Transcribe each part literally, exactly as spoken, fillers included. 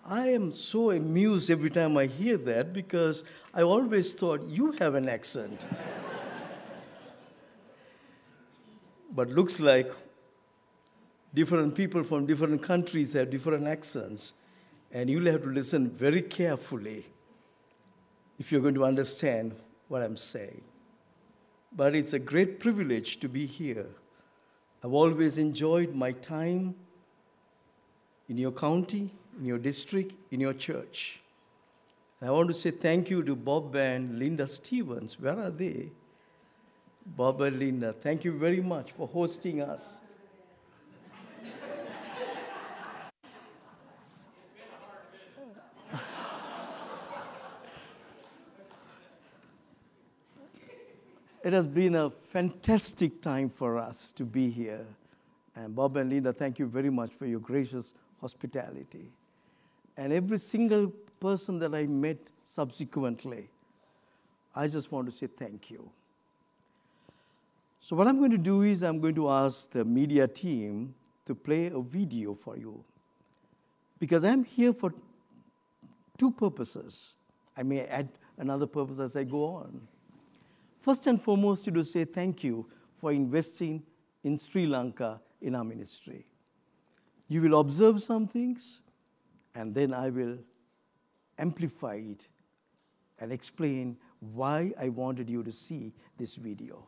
I am so amused every time I hear that because I always thought you have an accent. But looks like different people from different countries have different accents, and you'll have to listen very carefully if you're going to understand what I'm saying. But it's a great privilege to be here. I've always enjoyed my time in your county, in your district, in your church. And I want to say thank you to Bob and Linda Stevens. Where are they? Bob and Linda, thank you very much for hosting us. It has been a fantastic time for us to be here. And Bob and Linda, thank you very much for your gracious hospitality. And every single person that I met subsequently, I just want to say thank you. So what I'm going to do is I'm going to ask the media team to play a video for you. Because I'm here for two purposes. I may add another purpose as I go on. First and foremost, to say thank you for investing in Sri Lanka in our ministry. You will observe some things, and then I will amplify it and explain why I wanted you to see this video.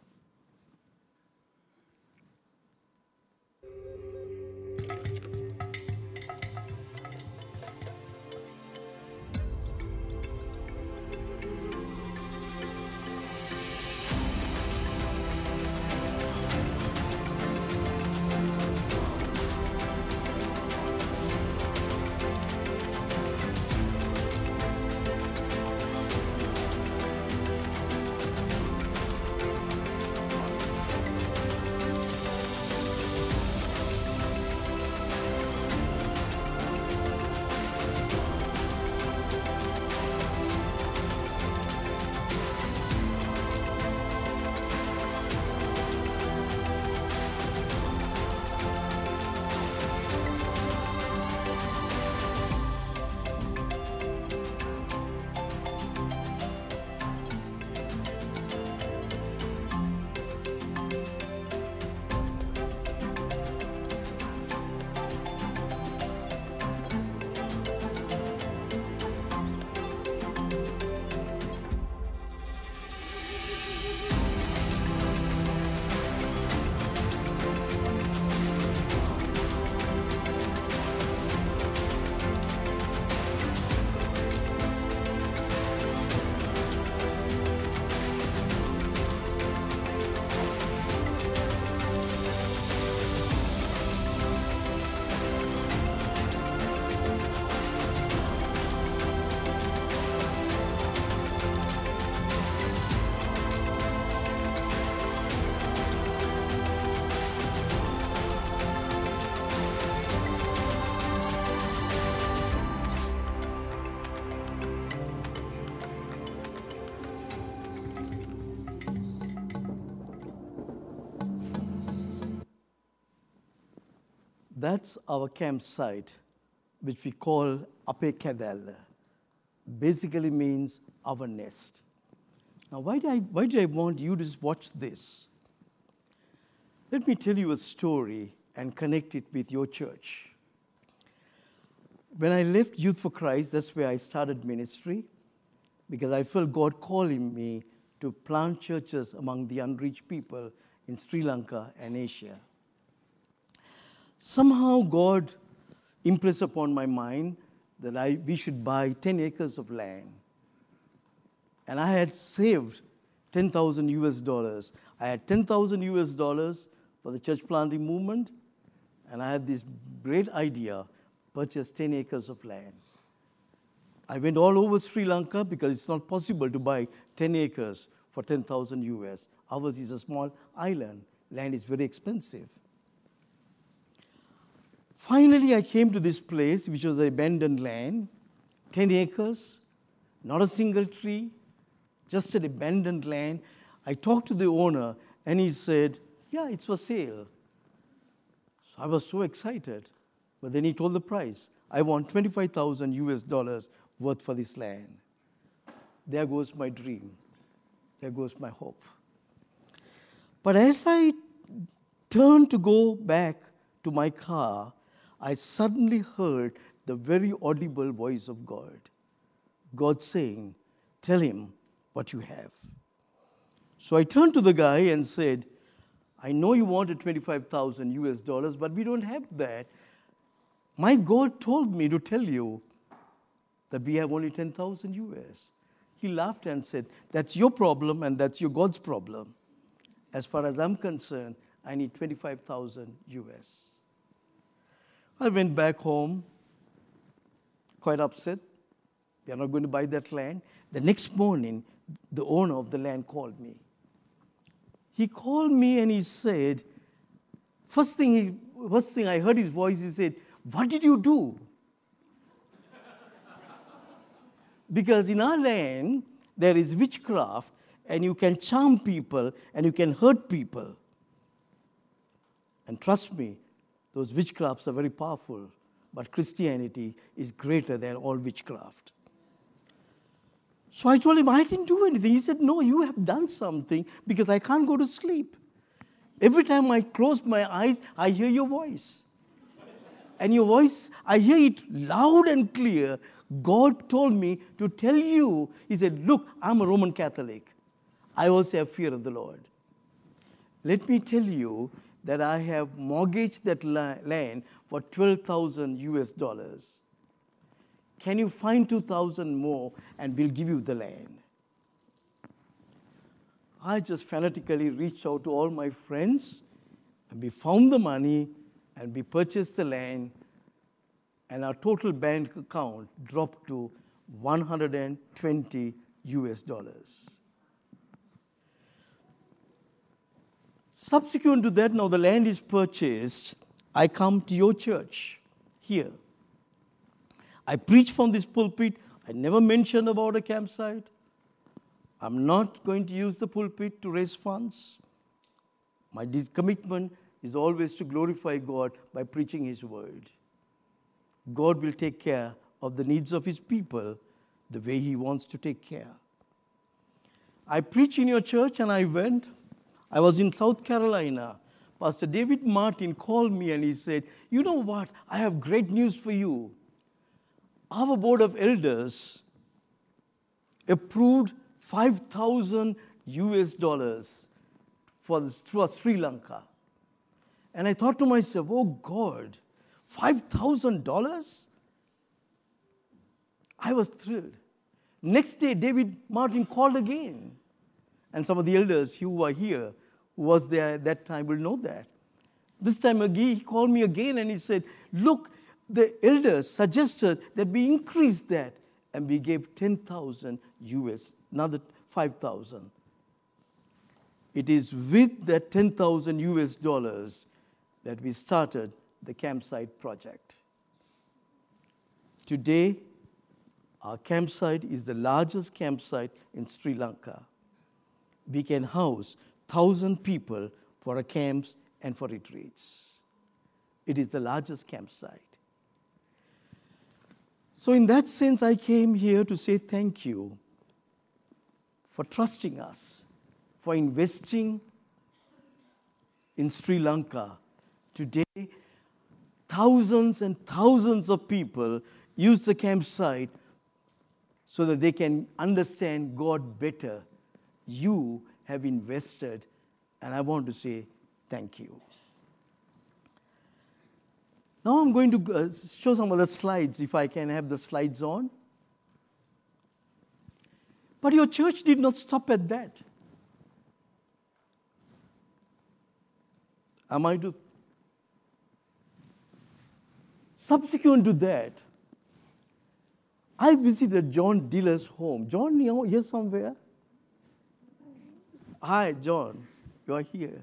That's our campsite, which we call Ape Kadal. Basically means our nest. Now, why did, I, why did I want you to watch this? Let me tell you a story and connect it with your church. When I left Youth for Christ, that's where I started ministry, because I felt God calling me to plant churches among the unreached people in Sri Lanka and Asia. Somehow God impressed upon my mind that I, we should buy ten acres of land. And I had saved ten thousand U S dollars. I had ten thousand U S dollars for the church planting movement, and I had this great idea, purchase ten acres of land. I went all over Sri Lanka because it's not possible to buy ten acres for ten thousand U S. Ours is a small island. Land is very expensive. Finally, I came to this place, which was abandoned land, ten acres, not a single tree, just an abandoned land. I talked to the owner, and he said, yeah, it's for sale. So I was so excited. But then he told the price. I want twenty-five thousand U S dollars worth for this land. There goes my dream. There goes my hope. But as I turned to go back to my car, I suddenly heard the very audible voice of God. God saying, tell him what you have. So I turned to the guy and said, I know you wanted twenty-five thousand U S dollars, but we don't have that. My God told me to tell you that we have only ten thousand U S. He laughed and said, that's your problem and that's your God's problem. As far as I'm concerned, I need twenty-five thousand U S. I went back home, quite upset. We are not going to buy that land. The next morning, the owner of the land called me. He called me and he said, first thing, he, first thing I heard his voice, he said, what did you do? Because in our land, there is witchcraft, and you can charm people, and you can hurt people. And trust me, those witchcrafts are very powerful, but Christianity is greater than all witchcraft. So I told him, I didn't do anything. He said, no, you have done something because I can't go to sleep. Every time I close my eyes, I hear your voice. And your voice, I hear it loud and clear. God told me to tell you, he said, look, I'm a Roman Catholic. I also have fear of the Lord. Let me tell you that I have mortgaged that land for twelve thousand U S dollars. Can you find two thousand more and we'll give you the land? I just fanatically reached out to all my friends and we found the money and we purchased the land, and our total bank account dropped to one hundred twenty U S dollars. Subsequent to that, now the land is purchased, I come to your church here. I preach from this pulpit. I never mentioned about a campsite. I'm not going to use the pulpit to raise funds. My commitment is always to glorify God by preaching his word. God will take care of the needs of his people the way he wants to take care. I preach in your church and I went. I was in South Carolina. Pastor David Martin called me and he said, you know what? I have great news for you. Our board of elders approved five thousand U S dollars for, for Sri Lanka. And I thought to myself, oh God, five thousand dollars? I was thrilled. Next day, David Martin called again. And some of the elders who were here, who was there at that time, will know that. This time again, he called me again and he said, look, the elders suggested that we increase that. And we gave ten thousand U S, another five thousand. It is with that ten thousand U S dollars that we started the campsite project. Today, our campsite is the largest campsite in Sri Lanka. We can house one thousand people for our camps and for retreats. It is the largest campsite. So in that sense, I came here to say thank you for trusting us, for investing in Sri Lanka. Today, thousands and thousands of people use the campsite so that they can understand God better. You have invested, and I want to say thank you. Now I'm going to uh, show some of the slides, if I can have the slides on. But your church did not stop at that. Am I to? Subsequent to that, I visited John Diller's home. John, you know, here somewhere? Hi, John, you are here.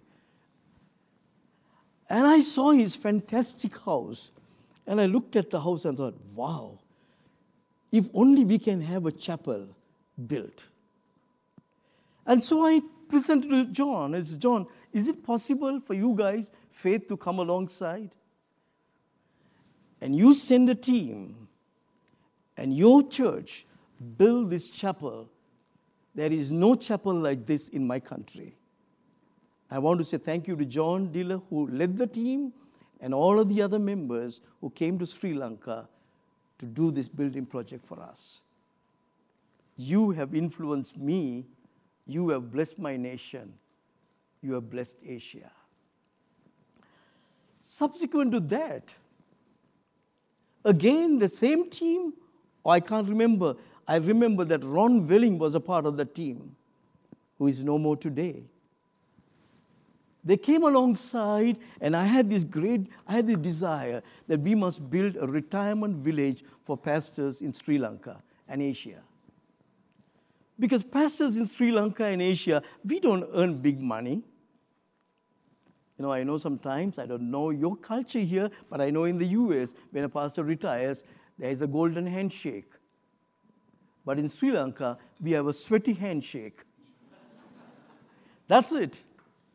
And I saw his fantastic house. And I looked at the house and thought, wow, if only we can have a chapel built. And so I presented to John, I said, John, is it possible for you guys, faith, to come alongside? and you send a team, and your church build this chapel, there is no chapel like this in my country. I want to say thank you to John Diller, who led the team, and all of the other members who came to Sri Lanka to do this building project for us. You have influenced me. You have blessed my nation. You have blessed Asia. Subsequent to that, again, the same team, oh, I can't remember. I remember that Ron Welling was a part of the team, who is no more today. They came alongside, and I had this great, I had this desire that we must build a retirement village for pastors in Sri Lanka and Asia. Because pastors in Sri Lanka and Asia, we don't earn big money. You know, I know sometimes, I don't know your culture here, but I know in the U S, when a pastor retires, there is a golden handshake. But in Sri Lanka, we have a sweaty handshake. That's it.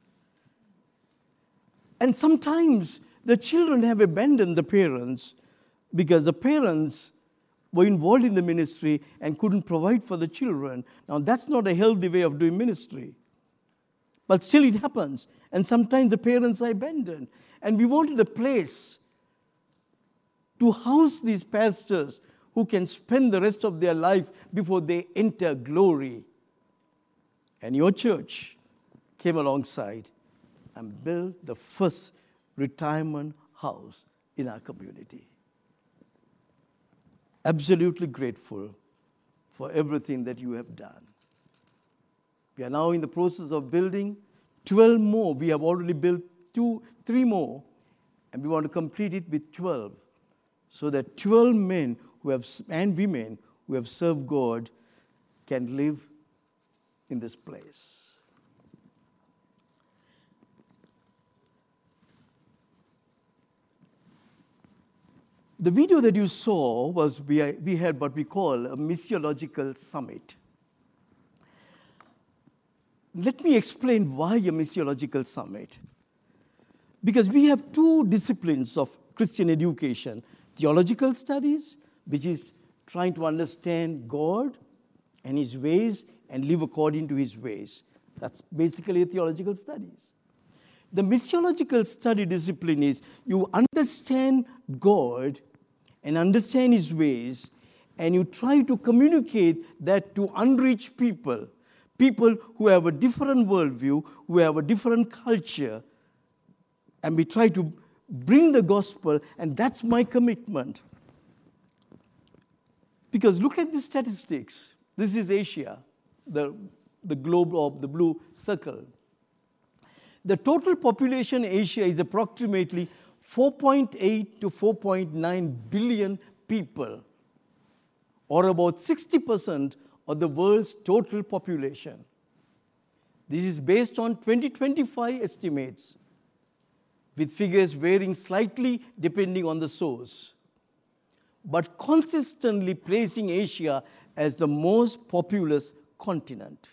And sometimes the children have abandoned the parents because the parents were involved in the ministry and couldn't provide for the children. Now, that's not a healthy way of doing ministry. But still it happens. And sometimes the parents are abandoned. And we wanted a place to house these pastors who can spend the rest of their life before they enter glory. And your church came alongside and built the first retirement house in our community. Absolutely grateful for everything that you have done. We are now in the process of building twelve more. We have already built two, three more, and we want to complete it with twelve, so that twelve men who have, and women who have served God can live in this place. The video that you saw was, we, we had what we call a missiological summit. Let me explain why a missiological summit. Because we have two disciplines of Christian education: theological studies, which is trying to understand God and His ways and live according to His ways. That's basically theological studies. The missiological study discipline is you understand God and understand His ways, and you try to communicate that to unreached people, people who have a different worldview, who have a different culture, and we try to bring the gospel, and that's my commitment. Because look at the statistics. This is Asia, the, the globe of the blue circle. The total population in Asia is approximately four point eight to four point nine billion people, or about sixty percent of the world's total population. This is based on twenty twenty-five estimates, with figures varying slightly depending on the source, but consistently placing Asia as the most populous continent.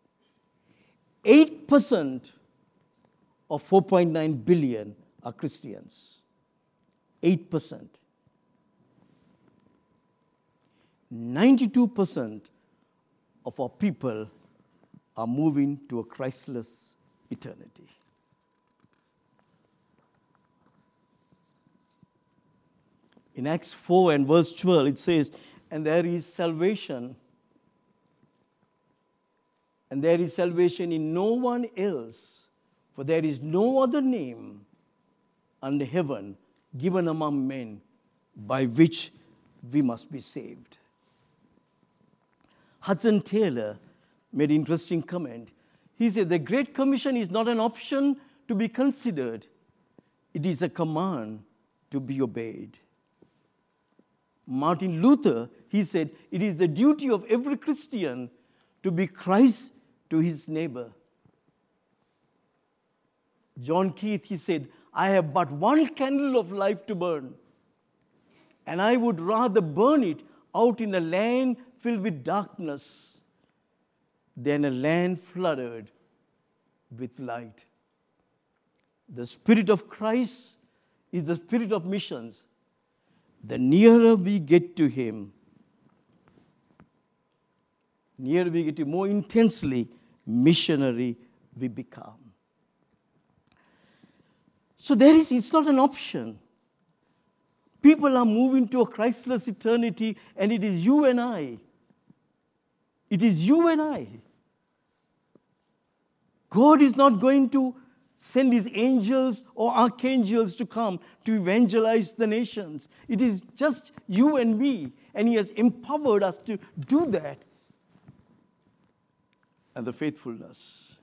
eight percent of four point nine billion are Christians. eight percent. ninety-two percent of our people are moving to a Christless eternity. In Acts four and verse twelve, it says, and there is salvation, and there is salvation in no one else, for there is no other name under heaven given among men by which we must be saved. Hudson Taylor made an interesting comment. He said, the Great Commission is not an option to be considered. It is a command to be obeyed. Martin Luther, he said, it is the duty of every Christian to be Christ to his neighbor. John Keith, he said, I have but one candle of life to burn, and I would rather burn it out in a land filled with darkness than a land flooded with light. The Spirit of Christ is the spirit of missions. the nearer we get to Him, nearer we get to Him, more intensely missionary we become. So there is, it's not an option. People are moving to a Christless eternity, and it is you and I. It is you and I. God is not going to send His angels or archangels to come to evangelize the nations. It is just you and me, and He has empowered us to do that. And the faithfulness.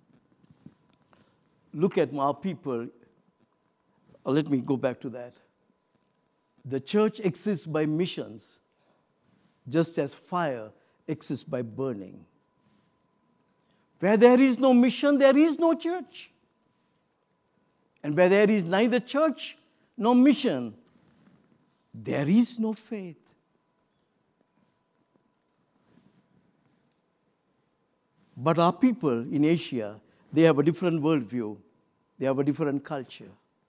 Look at our people. Or let me go back to that. The church exists by missions, just as fire exists by burning. Where there is no mission, there is no church. And where there is neither church nor mission, there is no faith. But our people in Asia, they have a different worldview. They have a different culture.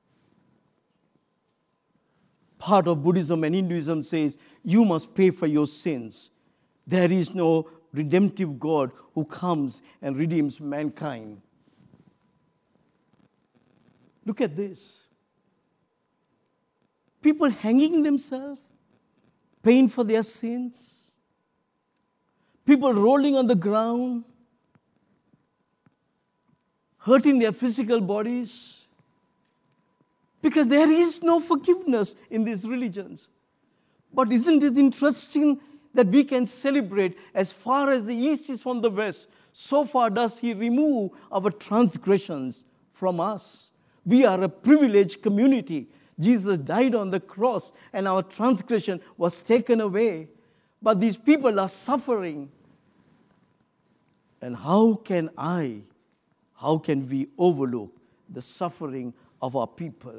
Part of Buddhism and Hinduism says, you must pay for your sins. There is no redemptive God who comes and redeems mankind. Look at this. People hanging themselves, paying for their sins. People rolling on the ground, hurting their physical bodies. Because there is no forgiveness in these religions. But isn't it interesting that we can celebrate as far as the east is from the west, so far does He remove our transgressions from us. We are a privileged community. Jesus died on the cross and our transgression was taken away. But these people are suffering. And how can I, how can we overlook the suffering of our people?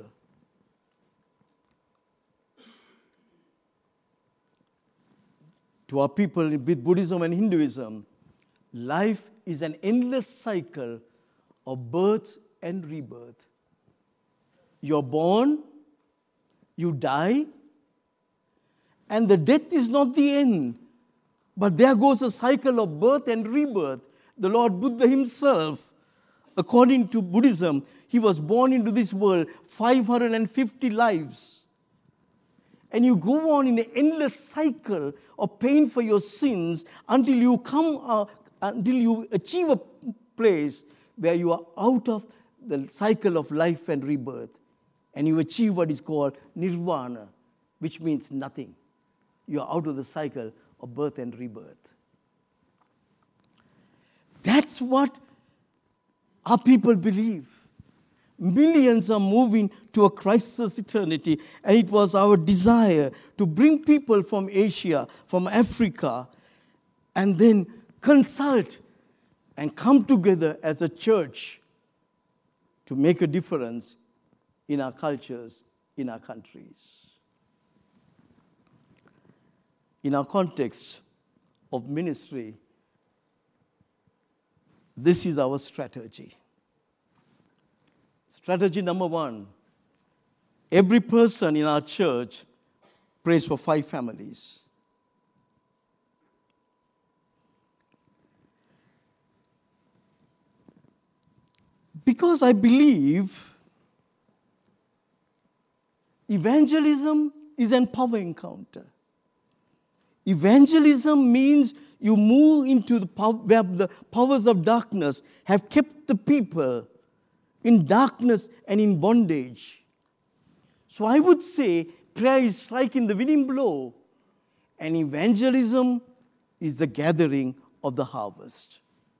To our people with Buddhism and Hinduism, life is an endless cycle of birth and rebirth. You're born, you die, and the death is not the end. But there goes a cycle of birth and rebirth. The Lord Buddha Himself, according to Buddhism, He was born into this world five hundred fifty lives. And you go on in an endless cycle of paying for your sins until you come, uh, until you achieve a place where you are out of the cycle of life and rebirth. And you achieve what is called nirvana, which means nothing. You are out of the cycle of birth and rebirth. That's what our people believe. Millions are moving to a Christless eternity, and it was our desire to bring people from Asia, from Africa, and then consult and come together as a church to make a difference in our cultures, in our countries. In our context of ministry, this is our strategy. Strategy number one, every person in our church prays for five families. Because I believe evangelism is an power encounter. Evangelism means you move into the power, where the powers of darkness have kept the people in darkness and in bondage. So I would say prayer is striking the winning blow, and evangelism is the gathering of the harvest.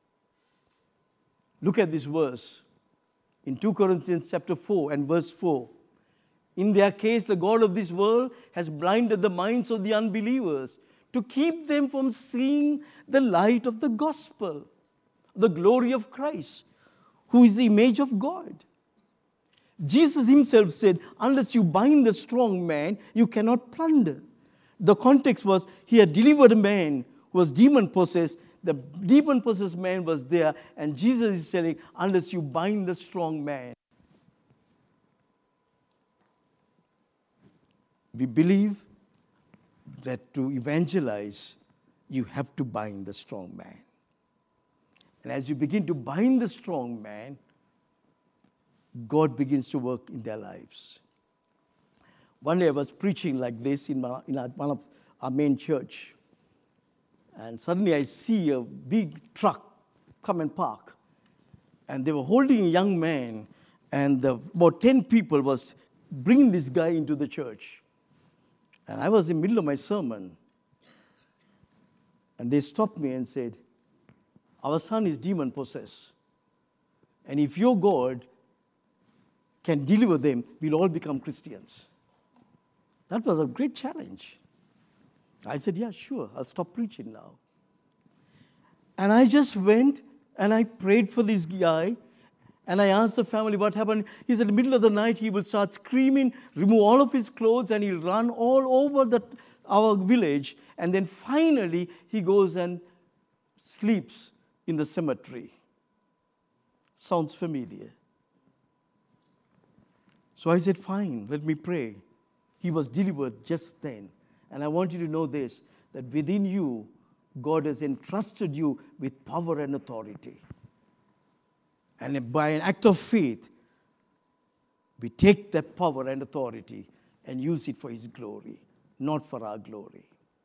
Look at this verse in Second Corinthians chapter four and verse four. In their case, the God of this world has blinded the minds of the unbelievers to keep them from seeing the light of the gospel, the glory of Christ, who is the image of God. Jesus Himself said, unless you bind the strong man, you cannot plunder. The context was, He had delivered a man who was demon-possessed. The demon-possessed man was there, and Jesus is saying, unless you bind the strong man. We believe that to evangelize, you have to bind the strong man. And as you begin to bind the strong man, God begins to work in their lives. One day I was preaching like this in, my, in our, one of our main church. And suddenly I see a big truck come and park. And they were holding a young man. And the, about ten people was bringing this guy into the church. And I was in the middle of my sermon. And they stopped me and said, our son is demon-possessed. And if your God can deliver them, we'll all become Christians. That was a great challenge. I said, yeah, sure, I'll stop preaching now. And I just went and I prayed for this guy. And I asked the family what happened. He said, in the middle of the night, he will start screaming, remove all of his clothes, and he'll run all over the, our village. And then finally, he goes and sleeps in the cemetery. Sounds familiar. So I said, fine, let me pray. He was delivered just then. And I want you to know this, that within you, God has entrusted you with power and authority. And by an act of faith, we take that power and authority and use it for His glory, not for our glory.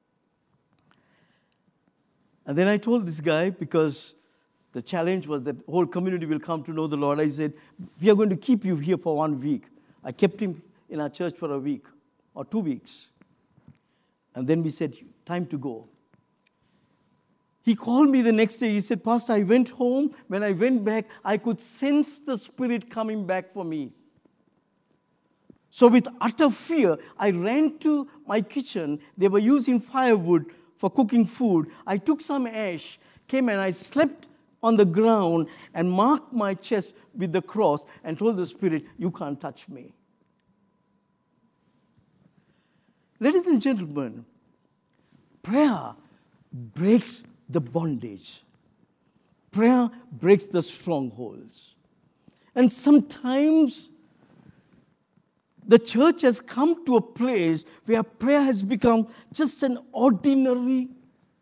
And then I told this guy, because the challenge was that the whole community will come to know the Lord, I said, we are going to keep you here for one week. I kept him in our church for a week or two weeks. And then we said, time to go. He called me the next day. He said, Pastor, I went home. When I went back, I could sense the Spirit coming back for me. So with utter fear, I ran to my kitchen. They were using firewood for cooking food. I took some ash, came and I slept on the ground and marked my chest with the cross and told the Spirit, you can't touch me. Ladies and gentlemen, prayer breaks the bondage. Prayer breaks the strongholds. And sometimes the church has come to a place where prayer has become just an ordinary,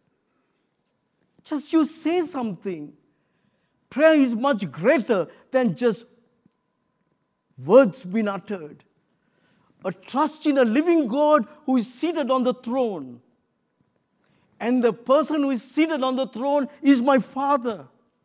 just you say something. Prayer is much greater than just words being uttered. A trust in a living God who is seated on the throne. And the person who is seated on the throne is my Father.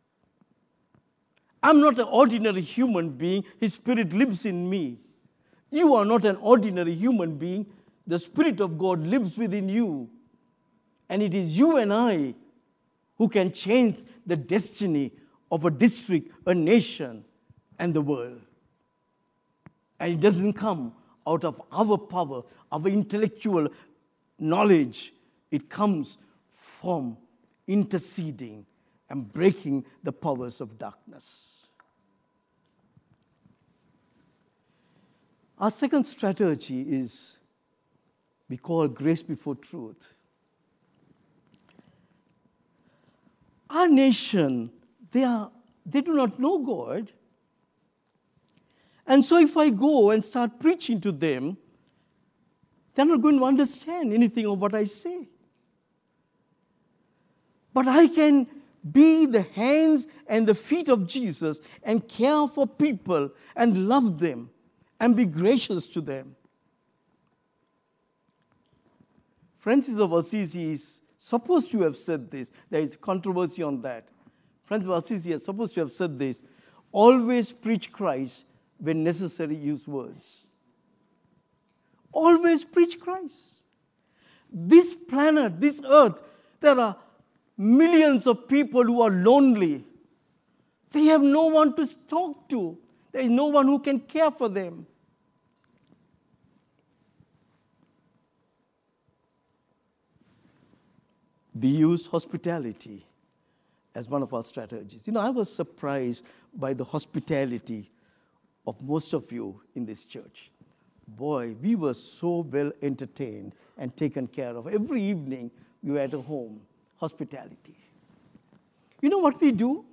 I'm not an ordinary human being. His Spirit lives in me. You are not an ordinary human being. The Spirit of God lives within you. And it is you and I who can change the destiny of a district, a nation, and the world. And it doesn't come out of our power, our intellectual knowledge. It comes from interceding and breaking the powers of darkness. Our second strategy is we call grace before truth. Our nation, they are they do not know God. And so if I go and start preaching to them, they're not going to understand anything of what I say. But I can be the hands and the feet of Jesus and care for people and love them and be gracious to them. Francis of Assisi is supposed to have said this. There is controversy on that. Francis of Assisi is supposed to have said this. Always preach Christ, when necessary, use words. Always preach Christ. This planet, this earth, there are millions of people who are lonely. They have no one to talk to. There is no one who can care for them. We use hospitality as one of our strategies. You know, I was surprised by the hospitality of most of you in this church. Boy, we were so well entertained and taken care of. Every evening, we were at a home. Hospitality. You know what we do?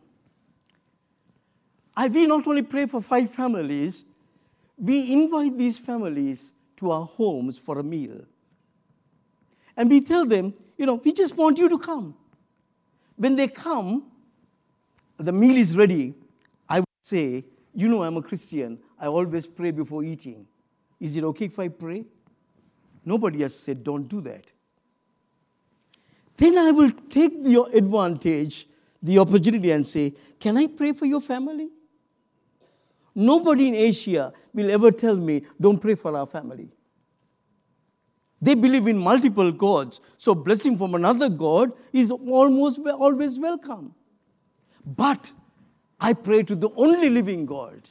I, we not only pray for five families, we invite these families to our homes for a meal. And we tell them, you know, we just want you to come. When they come, the meal is ready. I would say, you know, I'm a Christian. I always pray before eating. Is it okay if I pray? Nobody has said, don't do that. Then I will take the advantage, the opportunity, and say, can I pray for your family? Nobody in Asia will ever tell me, don't pray for our family. They believe in multiple gods, so blessing from another God is almost always welcome. But I pray to the only living God.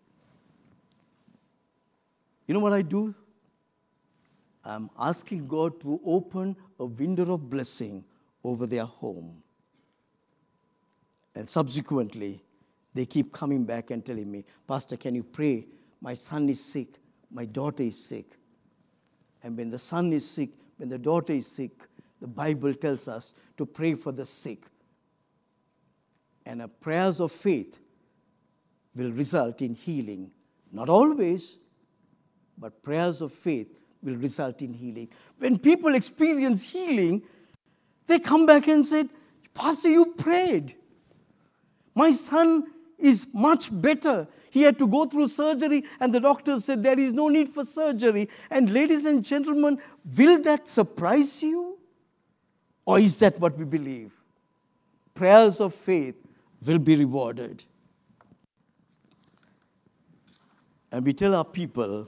You know what I do? I'm asking God to open a window of blessing over their home. And subsequently, they keep coming back and telling me, Pastor, can you pray? My son is sick. My daughter is sick. And when the son is sick, when the daughter is sick, the Bible tells us to pray for the sick. And our prayers of faith will result in healing. Not always, but prayers of faith will result in healing. When people experience healing, they come back and say, Pastor, you prayed. My son is much better. He had to go through surgery, and the doctor said there is no need for surgery. And ladies and gentlemen, will that surprise you? Or is that what we believe? Prayers of faith will be rewarded. And we tell our people,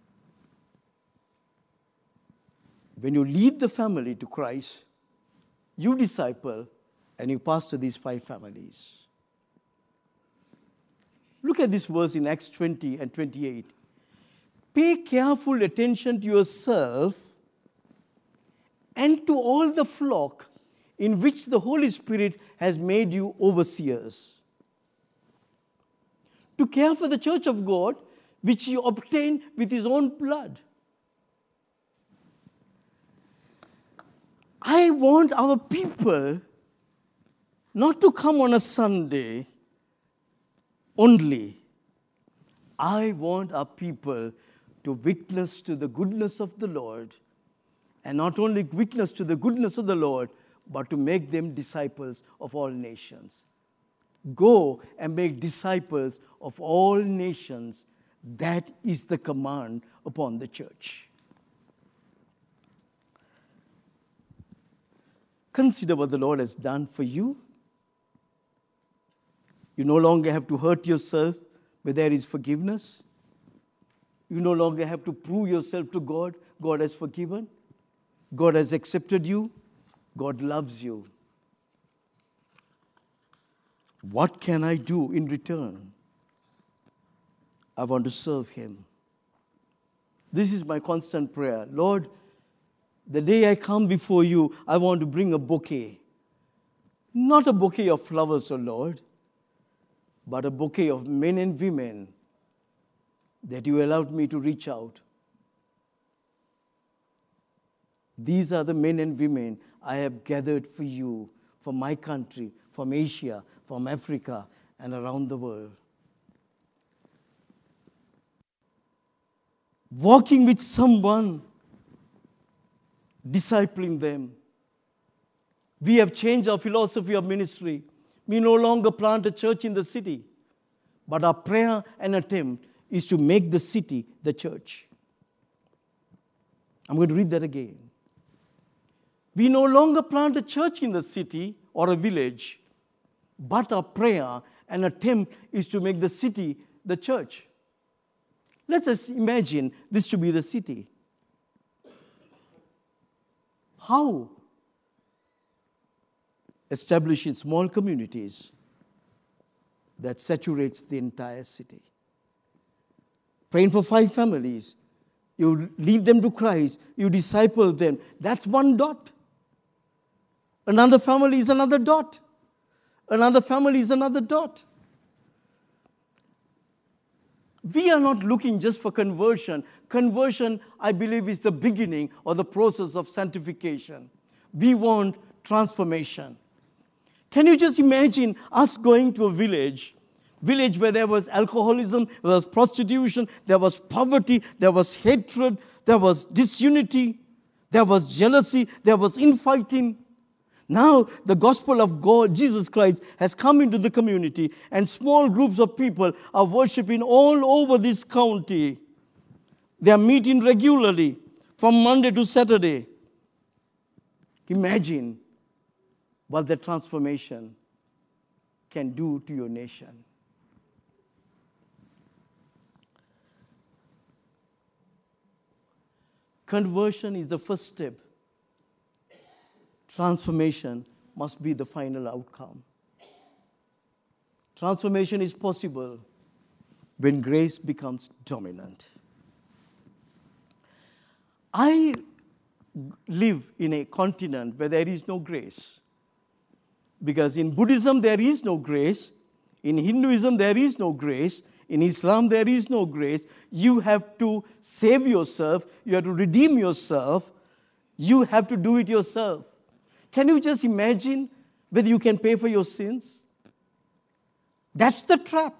when you lead the family to Christ, you disciple and you pastor these five families. Look at this verse in Acts twenty and twenty-eight. Pay careful attention to yourself and to all the flock in which the Holy Spirit has made you overseers, to care for the church of God, which He obtained with His own blood. I want our people not to come on a Sunday only. I want our people to witness to the goodness of the Lord, and not only witness to the goodness of the Lord, but to make them disciples of all nations. Go and make disciples of all nations. That is the command upon the church. Consider what the Lord has done for you. You no longer have to hurt yourself where there is forgiveness. You no longer have to prove yourself to God. God has forgiven. God has accepted you. God loves you. What can I do in return? I want to serve Him. This is my constant prayer. Lord, the day I come before you, I want to bring a bouquet. Not a bouquet of flowers, O Lord, but a bouquet of men and women that you allowed me to reach out. These are the men and women I have gathered for you, from my country, from Asia, from Africa, and around the world. Walking with someone, discipling them. We have changed our philosophy of ministry. We no longer plant a church in the city, but our prayer and attempt is to make the city the church. I'm going to read that again. We no longer plant a church in the city or a village, but our prayer and attempt is to make the city the church. Let's just imagine this to be the city. How? Establishing small communities that saturates the entire city. Praying for five families. You lead them to Christ. You disciple them. That's one dot. Another family is another dot. Another family is another dot. We are not looking just for conversion. Conversion, I believe, is the beginning or the process of sanctification. We want transformation. Can you just imagine us going to a village, village where there was alcoholism, there was prostitution, there was poverty, there was hatred, there was disunity. There was jealousy. There was infighting. Now the gospel of God, Jesus Christ, has come into the community, and small groups of people are worshiping all over this county. They are meeting regularly from Monday to Saturday. Imagine what the transformation can do to your nation. Conversion is the first step. Transformation must be the final outcome. Transformation is possible when grace becomes dominant. I live in a continent where there is no grace. Because in Buddhism there is no grace. In Hinduism there is no grace. In Islam there is no grace. You have to save yourself. You have to redeem yourself. You have to do it yourself. Can you just imagine whether you can pay for your sins? That's the trap.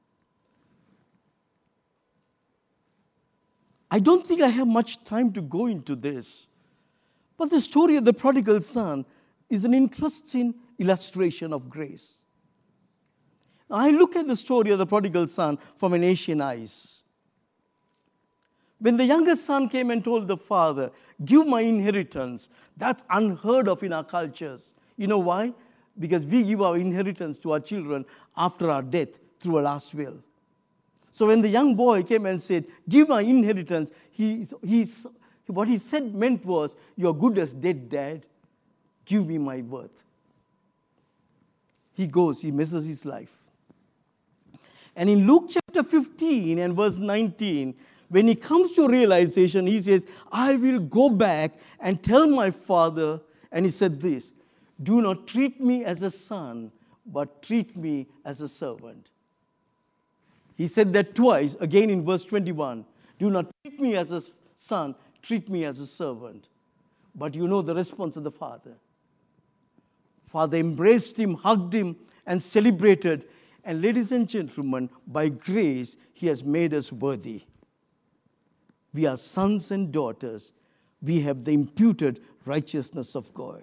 I don't think I have much time to go into this. But the story of the prodigal son is an interesting illustration of grace. Now, I look at the story of the prodigal son from an Asian eyes. When the youngest son came and told the father, give my inheritance, that's unheard of in our cultures. You know why? Because we give our inheritance to our children after our death through a last will. So when the young boy came and said, give my inheritance, he, he, what he said meant was, you're good as dead, Dad. Give me my worth. He goes, he misses his life. And in Luke chapter fifteen and verse nineteen, when he comes to realization, he says, I will go back and tell my father, and he said this, do not treat me as a son, but treat me as a servant. He said that twice, again in verse twenty-one. Do not treat me as a son, treat me as a servant. But you know the response of the father. Father embraced him, hugged him, and celebrated. And ladies and gentlemen, by grace, he has made us worthy. We are sons and daughters. We have the imputed righteousness of God.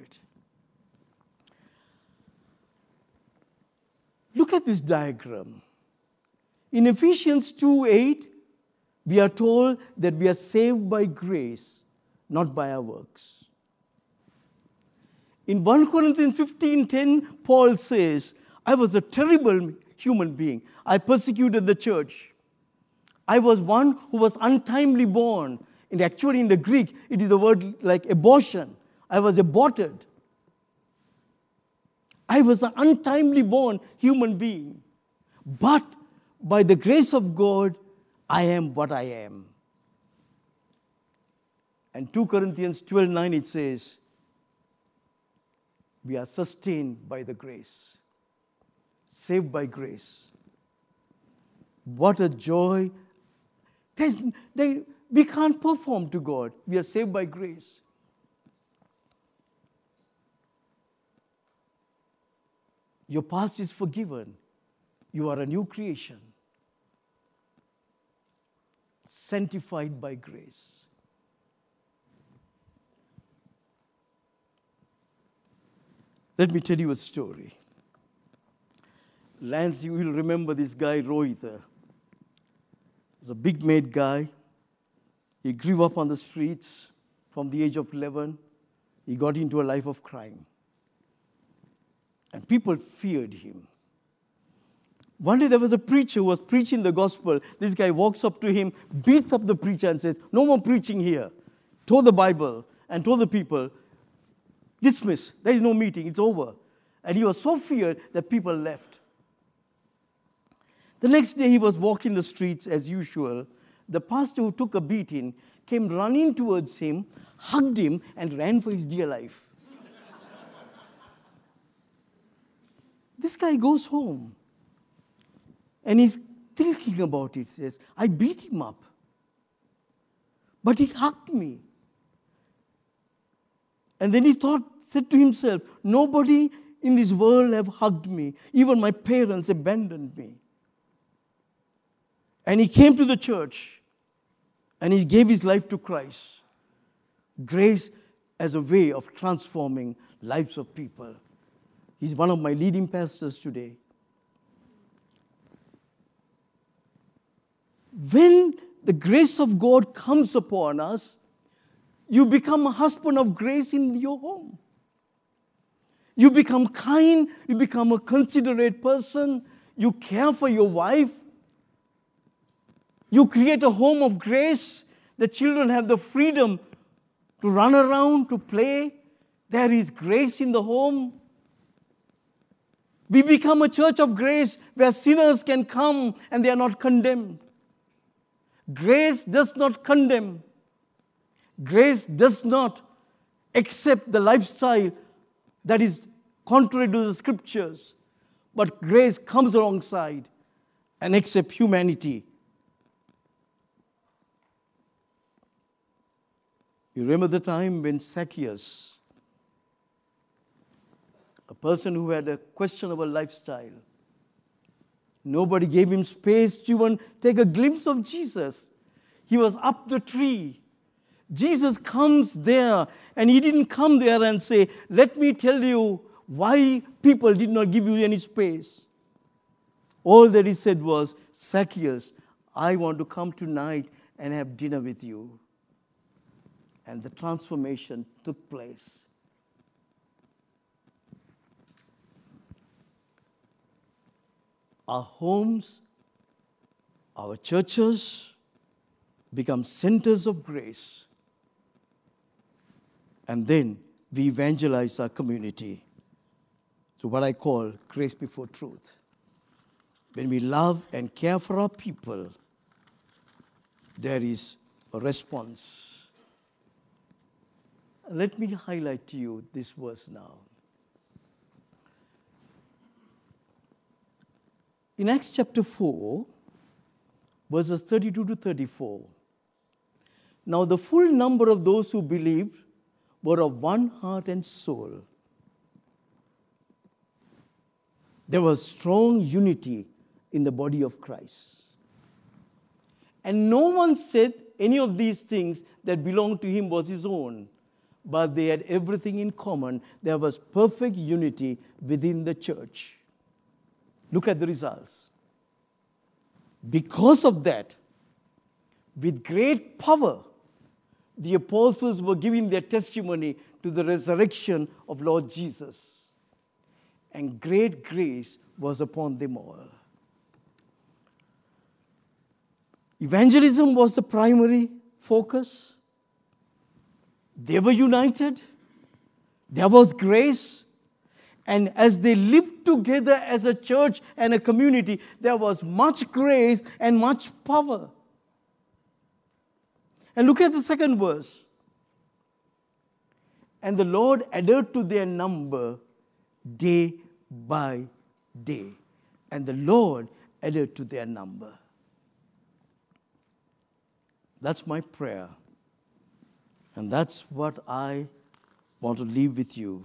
Look at this diagram. In Ephesians two eight, we are told that we are saved by grace, not by our works. In First Corinthians fifteen ten, Paul says, I was a terrible human being. I persecuted the church. I was one who was untimely born. And actually in the Greek, it is the word like abortion. I was aborted. I was an untimely born human being. But by the grace of God, I am what I am. And Second Corinthians twelve nine, it says, we are sustained by the grace. Saved by grace. What a joy. There's, they, we can't perform to God. We are saved by grace. Your past is forgiven. You are a new creation. Sanctified by grace. Let me tell you a story. Lance, you will remember this guy, Rohitha. He's a big-made guy. He grew up on the streets from the age of eleven. He got into a life of crime. And people feared him. One day there was a preacher who was preaching the gospel. This guy walks up to him, beats up the preacher and says, no more preaching here. Told the Bible and told the people, dismiss. There is no meeting. It's over. And he was so feared that people left. The next day he was walking the streets as usual. The pastor who took a beating came running towards him, hugged him, and ran for his dear life. This guy goes home. And he's thinking about it. He says, I beat him up. But he hugged me. And then he thought, said to himself, nobody in this world have hugged me. Even my parents abandoned me. And he came to the church. And he gave his life to Christ. Grace as a way of transforming lives of people. He's one of my leading pastors today. When the grace of God comes upon us, you become a husband of grace in your home. You become kind, you become a considerate person, you care for your wife, you create a home of grace. The children have the freedom to run around, to play. There is grace in the home. We become a church of grace where sinners can come and they are not condemned. Grace does not condemn. Grace does not accept the lifestyle that is contrary to the scriptures. But grace comes alongside and accepts humanity. You remember the time when Zacchaeus, a person who had a questionable lifestyle, nobody gave him space to even take a glimpse of Jesus. He was up the tree. Jesus comes there, and he didn't come there and say, let me tell you why people did not give you any space. All that he said was, Zacchaeus, I want to come tonight and have dinner with you. And the transformation took place. Our homes, our churches become centers of grace. And then we evangelize our community to what I call grace before truth. When we love and care for our people, there is a response. Let me highlight to you this verse now. In Acts chapter four, verses thirty-two to thirty-four, now the full number of those who believed were of one heart and soul. There was strong unity in the body of Christ. And no one said any of these things that belonged to him was his own, but they had everything in common. There was perfect unity within the church. Look at the results. Because of that, with great power, the apostles were giving their testimony to the resurrection of Lord Jesus. And great grace was upon them all. Evangelism was the primary focus. They were united. There was grace. And as they lived together as a church and a community, there was much grace and much power. And look at the second verse. And the Lord added to their number day by day. And the Lord added to their number. That's my prayer. And that's what I want to leave with you.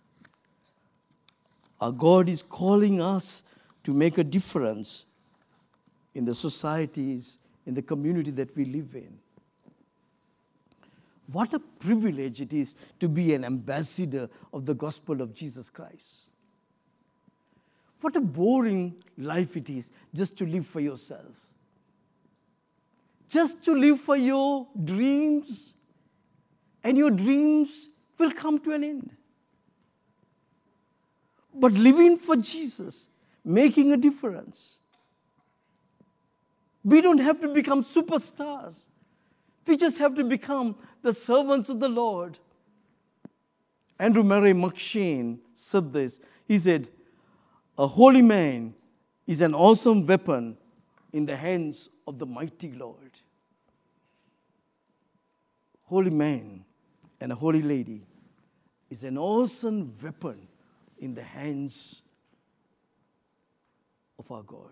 Our God is calling us to make a difference in the societies, in the community that we live in. What a privilege it is to be an ambassador of the gospel of Jesus Christ. What a boring life it is just to live for yourself. Just to live for your dreams, and your dreams will come to an end. But living for Jesus, making a difference. We don't have to become superstars. We just have to become the servants of the Lord. Andrew Murray McCheyne said this. He said, a holy man is an awesome weapon in the hands of the mighty Lord. Holy man and a holy lady is an awesome weapon in the hands of our God.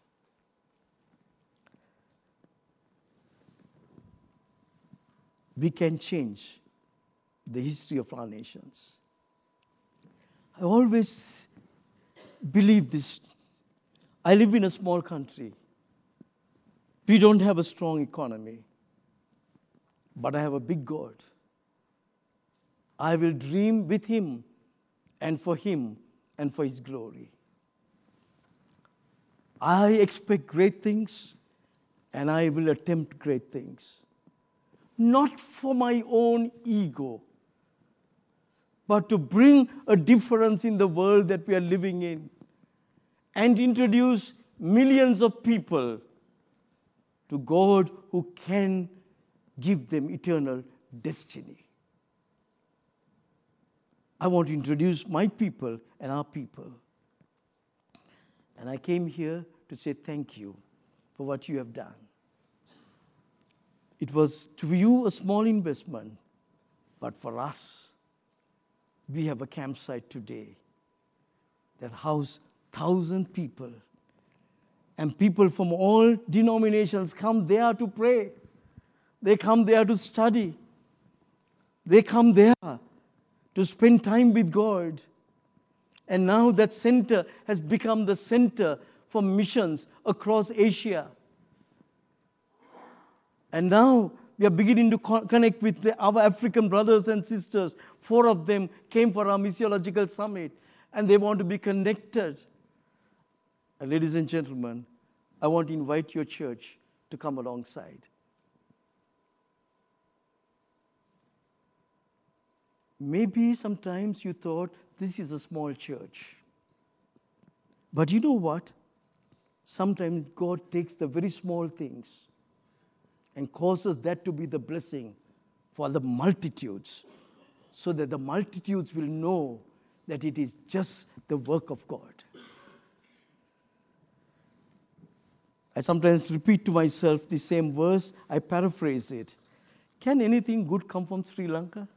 We can change the history of our nations. I always believe this. I live in a small country. We don't have a strong economy, but I have a big God. I will dream with him and for him and for his glory. I expect great things and I will attempt great things. Not for my own ego, but to bring a difference in the world that we are living in and introduce millions of people to God who can give them eternal destiny. I want to introduce my people and our people. And I came here to say thank you for what you have done. It was to you a small investment, but for us, we have a campsite today that houses thousand people. And people from all denominations come there to pray. They come there to study. They come there to spend time with God. And now that center has become the center for missions across Asia. And now we are beginning to co- connect with the, our African brothers and sisters. Four of them came for our missiological summit, and they want to be connected. And ladies and gentlemen, I want to invite your church to come alongside. Maybe sometimes you thought this is a small church. But you know what? Sometimes God takes the very small things and causes that to be the blessing for the multitudes, so that the multitudes will know that it is just the work of God. I sometimes repeat to myself the same verse, I paraphrase it. Can anything good come from Sri Lanka?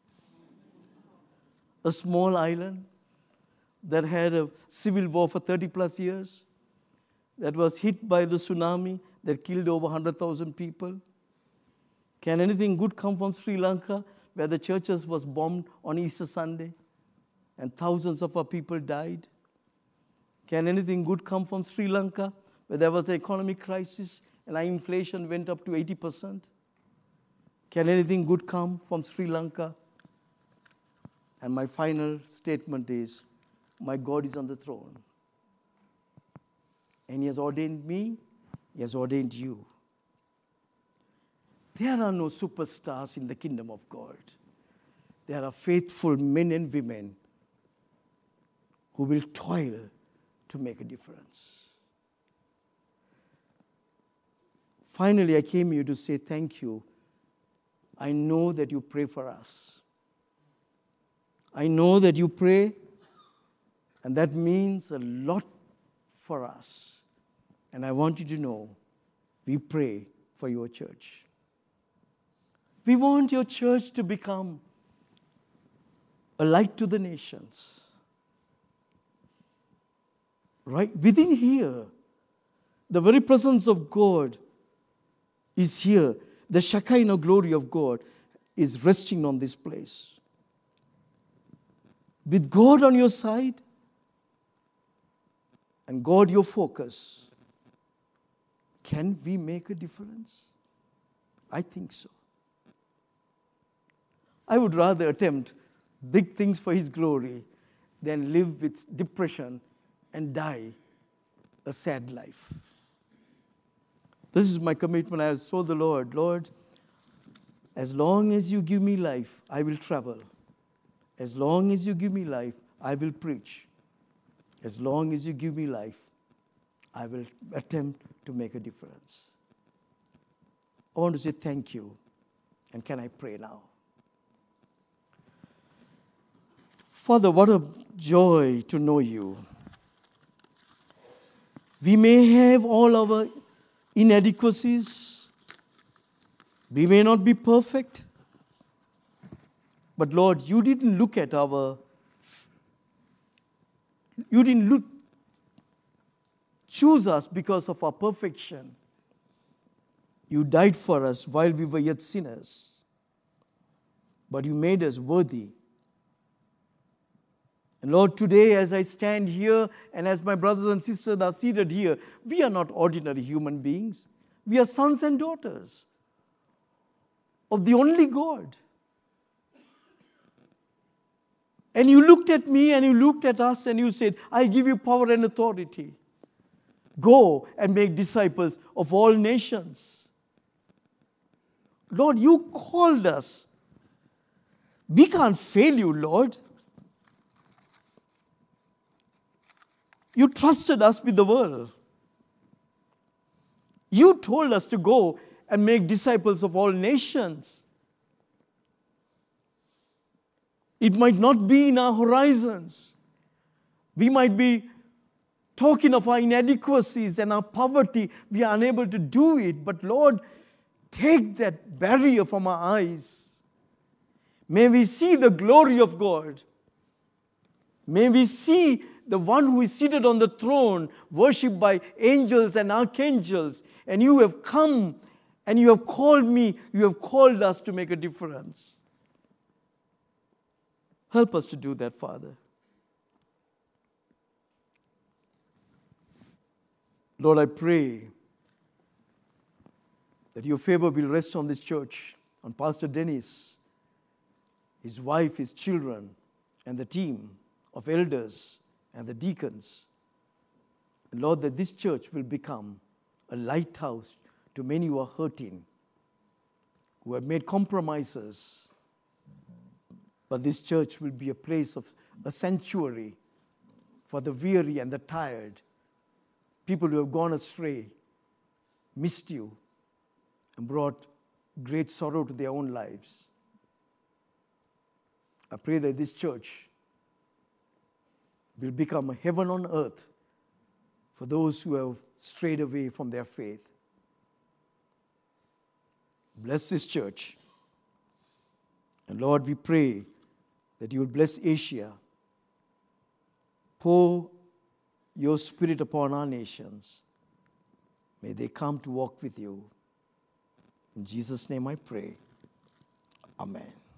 A small island that had a civil war for thirty plus years, that was hit by the tsunami that killed over one hundred thousand people. Can anything good come from Sri Lanka, where the churches was bombed on Easter Sunday and thousands of our people died? Can anything good come from Sri Lanka, where there was an economic crisis and our inflation went up to eighty percent? Can anything good come from Sri Lanka? And my final statement is, my God is on the throne. And he has ordained me, he has ordained you. There are no superstars in the kingdom of God. There are faithful men and women who will toil to make a difference. Finally, I came here to say thank you. I know that you pray for us. I know that you pray, and that means a lot for us. And I want you to know, we pray for your church. We want your church to become a light to the nations. Right within here, the very presence of God is here. The Shekinah glory of God is resting on this place. With God on your side and God your focus, can we make a difference? I think so. I would rather attempt big things for His glory than live with depression and die a sad life. This is my commitment. I told the Lord, Lord, as long as you give me life, I will travel. As long as you give me life, I will preach. As long as you give me life, I will attempt to make a difference. I want to say thank you. And can I pray now? Father, what a joy to know you. We may have all our inadequacies. We may not be perfect. But Lord, you didn't look at our, you didn't look, choose us because of our perfection. You died for us while we were yet sinners. But you made us worthy. And Lord, today as I stand here and as my brothers and sisters are seated here, we are not ordinary human beings. We are sons and daughters of the only God. And you looked at me and you looked at us and you said, I give you power and authority. Go and make disciples of all nations. Lord, you called us. We can't fail you, Lord. You trusted us with the world. You told us to go and make disciples of all nations. It might not be in our horizons. We might be talking of our inadequacies and our poverty. We are unable to do it. But Lord, take that barrier from our eyes. May we see the glory of God. May we see the one who is seated on the throne, worshipped by angels and archangels. And you have come and you have called me, you have called us to make a difference. Help us to do that, Father. Lord, I pray that your favor will rest on this church, on Pastor Dennis, his wife, his children, and the team of elders and the deacons. And Lord, that this church will become a lighthouse to many who are hurting, who have made compromises. But this church will be a place of a sanctuary for the weary and the tired, people who have gone astray, missed you, and brought great sorrow to their own lives. I pray that this church will become a heaven on earth for those who have strayed away from their faith. Bless this church. And Lord, we pray that you will bless Asia. Pour your Spirit upon our nations. May they come to walk with you. In Jesus' name I pray. Amen.